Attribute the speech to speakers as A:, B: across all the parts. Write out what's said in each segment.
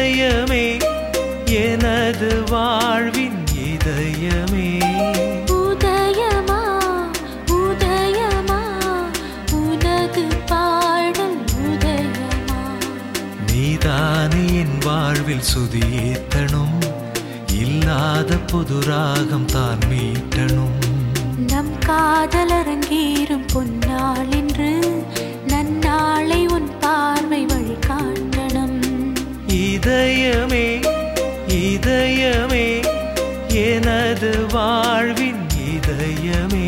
A: இதயமே எனது வாழ்வின் இதயமே
B: உதயமா உதயமா உனது பாடல் உதயமா
A: நீதானே என் வாழ்வில் சுதியேத்தனும் இல்லாத புது ராகம் தான் மீட்டனும்
B: நம் காதல் அரங்கேறும் பொன்னாள் என்று நன்னாளை உன் பார்வை வழிகாட்டணும்
A: இதயமே இதயமே எனது வாழ்வின் இதயமே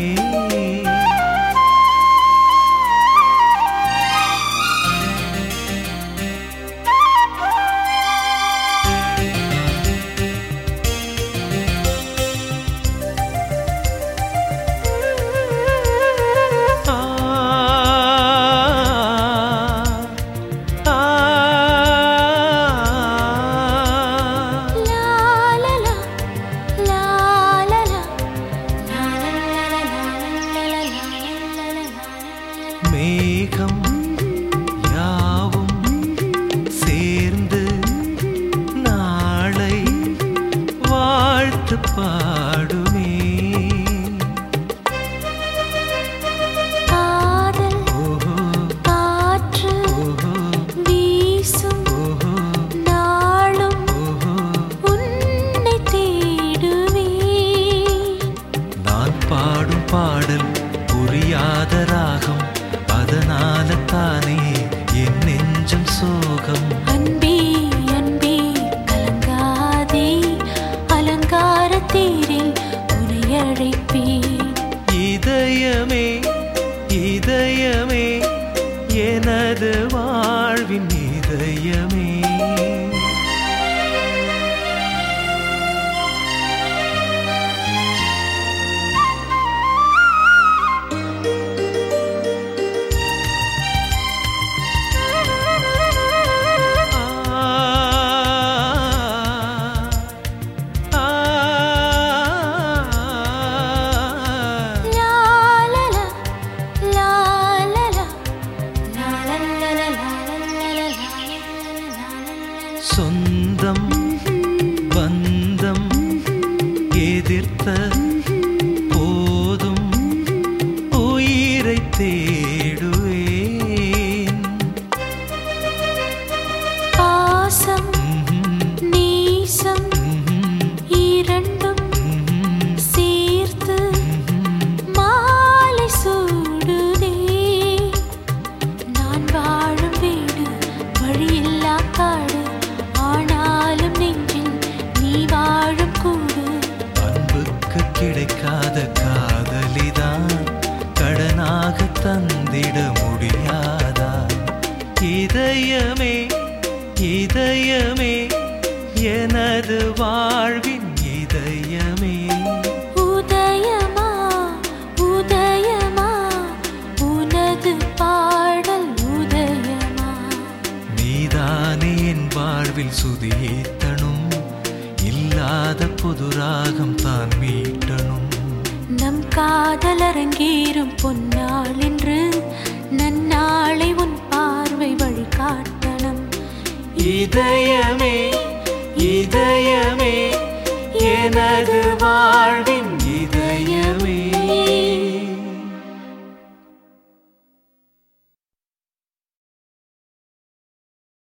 A: மேகம் யாவும் சேர்ந்து நாளை வாழ்த்து பாடுமே
B: காதல் காற்று வீசும் நாளும் உன்னை தேடுவே
A: நான் பாடும் பாடல் புரியாத ராகம் அதனால தானே என் நெஞ்சம் சோகம்
B: அன்பே அன்பே கலங்காதே அலங்கார தேரில் உன்னை அழைப்பேன்
A: இதயமே இதயமே எனது வாழ்வின் இதயமே சொந்தம் பந்தம் எதிர்த்த போதும் உயிரை தேடுவேன்
B: பாசம் நேசம் இரண்டும் சேர்த்து மாலை சூடுதே நான் வாழும் வீடு வழியில்லா காடு ஆனாலும் நெஞ்சில் நீ வாழும் கூடு
A: அன்புக்கு கிடைக்காத காதலிதான் கடனாக தந்திட முடியாதா இதயமே இதயமே எனது வாழ்வின் இதயமே
B: உதயமா உதயமா உனது பாடல் உதயமா
A: நீதானே என் வாழ்வில் சுதியேத்தனும் இல்லாத புது ராகம் தான் மீட்டனும்
B: நம் காதல் அரங்கேறும் பொன்னாள் என்று நன்னாளை உன் பார்வை வழிகாட்டணும்
A: இதயமே இதயமே எனது வாழ்வின் இதயமே